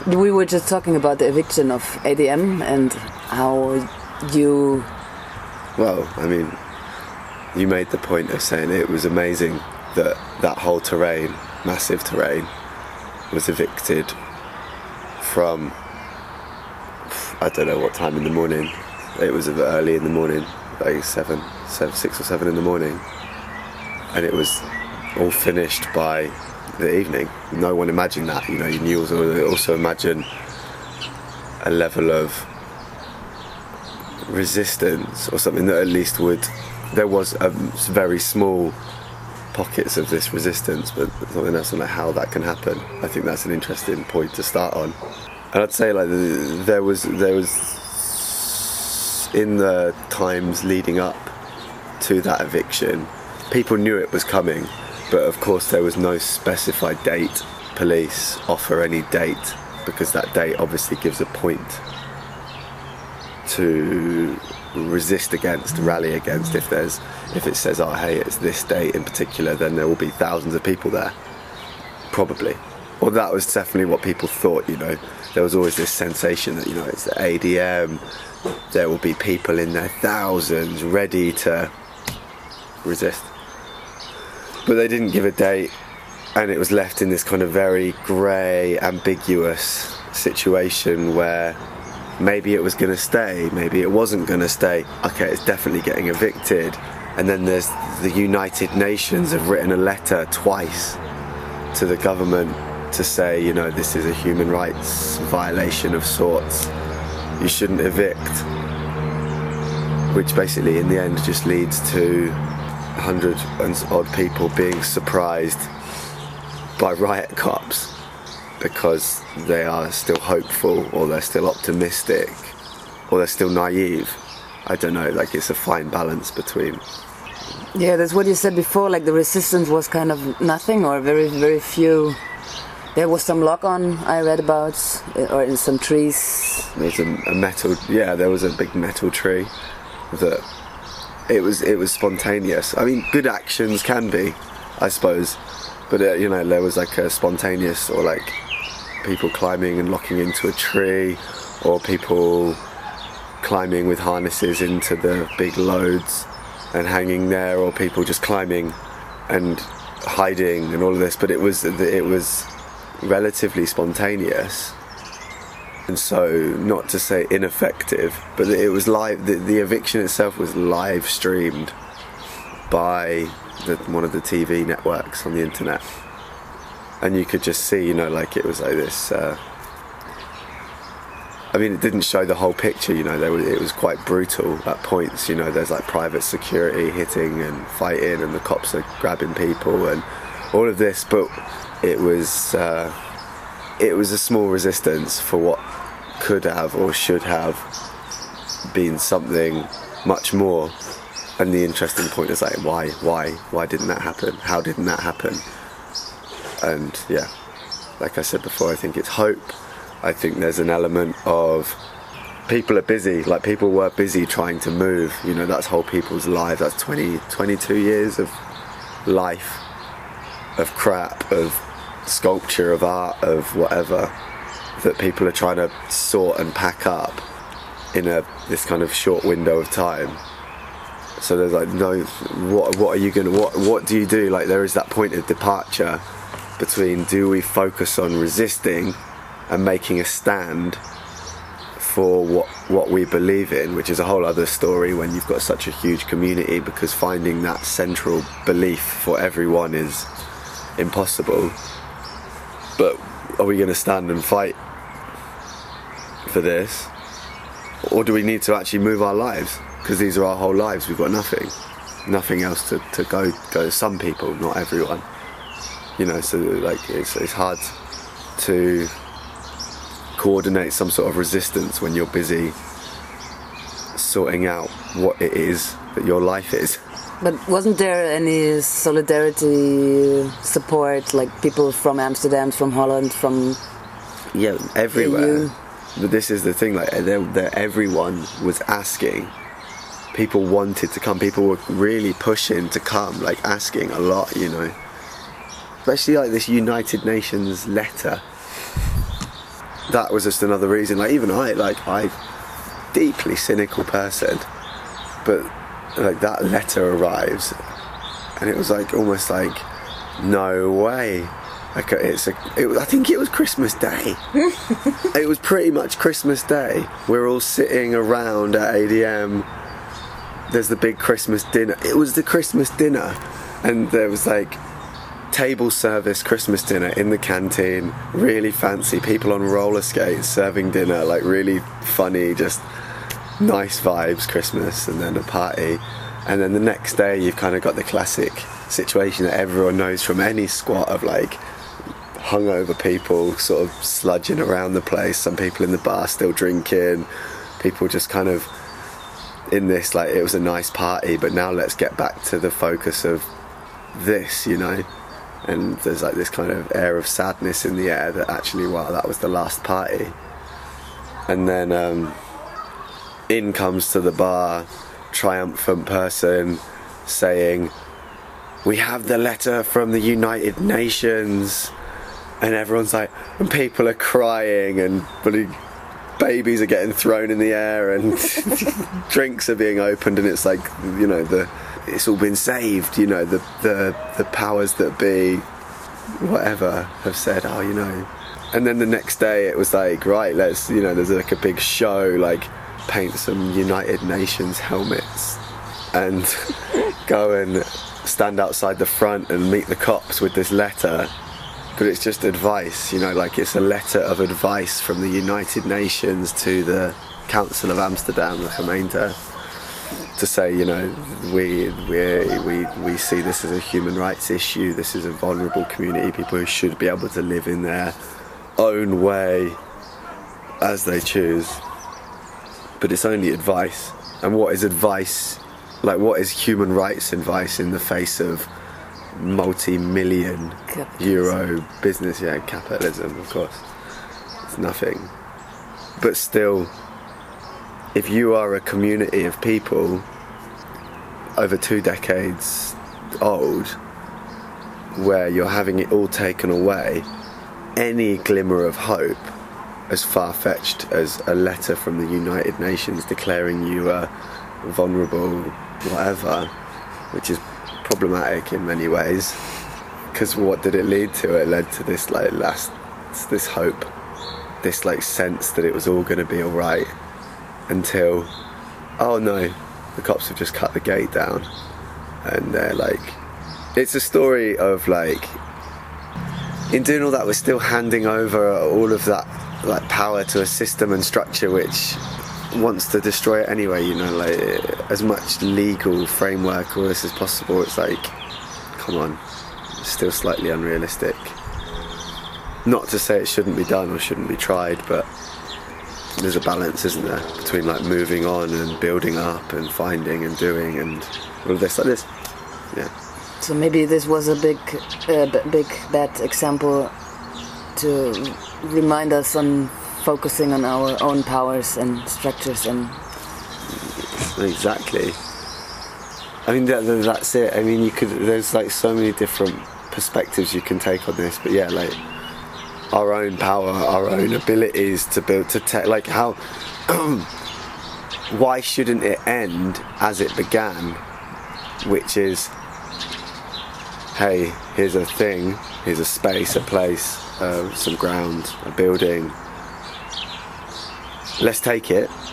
We were just talking about the eviction of ADM and how you... Well, I mean, you made the point of saying it was amazing that that whole terrain, massive terrain, was evicted from, I don't know what time in the morning. It was early in the morning, like 6 or 7 in the morning. And it was all finished by the evening. No one imagined that, you know. You also imagine a level of resistance or something that at least would... There was a very small pockets of this resistance, but something else on how that can happen. I think that's an interesting point to start on. And I'd say like there was in the times leading up to that eviction, people knew it was coming, but of course there was no specified date. Police offer any date because that date obviously gives a point to resist against, rally against. If it says, oh hey, it's this date in particular, then there will be thousands of people there, probably. Well, that was definitely what people thought, you know. There was always this sensation that, you know, it's the ADM, there will be people in their thousands ready to resist. But they didn't give a date, and it was left in this kind of very grey, ambiguous situation where maybe it was going to stay, maybe it wasn't going to stay. Okay, it's definitely getting evicted. And then there's the United Nations have written a letter twice to the government to say, you know, this is a human rights violation of sorts. You shouldn't evict. Which basically in the end just leads to 100 and odd people being surprised by riot cops because they are still hopeful, or they're still optimistic, or they're still naive. I don't know, like it's a fine balance between... Yeah, that's what you said before, like the resistance was kind of nothing, or very, very few. There was some lock-on I read about, or in some trees. There was a metal, yeah, there was a big metal tree that it was spontaneous. I mean, good actions can be, I suppose, but you know, there was like a spontaneous, or like people climbing and locking into a tree, or people climbing with harnesses into the big loads and hanging there, or people just climbing and hiding and all of this. But it was relatively spontaneous, and so not to say ineffective, but it was live. The eviction itself was live streamed by one of the TV networks on the internet, and you could just see, you know, like it was like this. I mean, it didn't show the whole picture, you know. It was quite brutal at points, you know. There's like private security hitting and fighting, and the cops are grabbing people and all of this. But it was a small resistance for what could have or should have been something much more. And the interesting point is like, why didn't that happen? How didn't that happen? And yeah, like I said before, I think it's hope. I think there's an element of people are busy, like people were busy trying to move, you know. That's whole people's lives. That's 22 years of life, of crap, of sculpture, of art, of whatever, that people are trying to sort and pack up in this kind of short window of time. So there's like, no, what are you gonna, what do you do? Like there is that point of departure between, do we focus on resisting and making a stand for what we believe in, which is a whole other story when you've got such a huge community, because finding that central belief for everyone is impossible. But are we going to stand and fight for this, or do we need to actually move our lives? Because these are our whole lives. We've got nothing else to go. Some people, not everyone, you know. So like it's hard to coordinate some sort of resistance when you're busy sorting out what it is that your life is. But wasn't there any solidarity support, like people from Amsterdam, from Holland, from everywhere? EU? But this is the thing, like everyone was asking. People wanted to come. People were really pushing to come, like asking a lot, you know. Especially like this United Nations letter. that was just another reason. Like even I deeply cynical person, but like that letter arrives, and it was like almost like, no way. Like I think it was Christmas Day. It was pretty much Christmas Day. We're all sitting around at ADM. There's the big Christmas dinner. It was the Christmas dinner, and there was like table service Christmas dinner in the canteen, really fancy, people on roller skates serving dinner, like really funny, just nice vibes Christmas, and then a party. And then the next day you've kind of got the classic situation that everyone knows from any squat of like hungover people sort of sludging around the place, some people in the bar still drinking, people just kind of in this like it was a nice party, but now let's get back to the focus of this, you know. And there's like this kind of air of sadness in the air that actually, wow, that was the last party. And then in comes to the bar triumphant person saying, we have the letter from the United Nations, and everyone's like, and people are crying, and babies are getting thrown in the air, and drinks are being opened, and it's like, you know, it's all been saved, you know, the powers that be, whatever, have said, oh, you know. And then the next day it was like, right, let's, you know, there's like a big show, like paint some United Nations helmets and go and stand outside the front and meet the cops with this letter. But it's just advice, you know, like it's a letter of advice from the United Nations to the Council of Amsterdam, the Gemeente, to say, you know, we see this as a human rights issue. This is a vulnerable community, people who should be able to live in their own way as they choose. But it's only advice. And what is advice? Like, what is human rights advice in the face of multi-million euro business? Yeah, capitalism, of course. It's nothing. But still, if you are a community of people over 2 decades old where you're having it all taken away, any glimmer of hope, as far-fetched as a letter from the United Nations declaring you a vulnerable whatever, which is problematic in many ways, because what did it lead to? It led to this like this hope, this like sense that it was all going to be alright, until, oh no, the cops have just cut the gate down, and they're like, it's a story of like, in doing all that we're still handing over all of that like power to a system and structure which wants to destroy it anyway, you know, like as much legal framework or this as possible. It's like, come on, it's still slightly unrealistic. Not to say it shouldn't be done or shouldn't be tried, but there's a balance, isn't there, between like moving on and building up and finding and doing and all of this like this. Yeah. So maybe this was a big bad example to remind us on focusing on our own powers and structures and... Exactly. I mean, that's it. I mean, there's like so many different perspectives you can take on this, but yeah, like our own power, our own abilities to build, like how... why shouldn't it end as it began, which is, hey, here's a thing, here's a space, a place, some ground, a building. Let's take it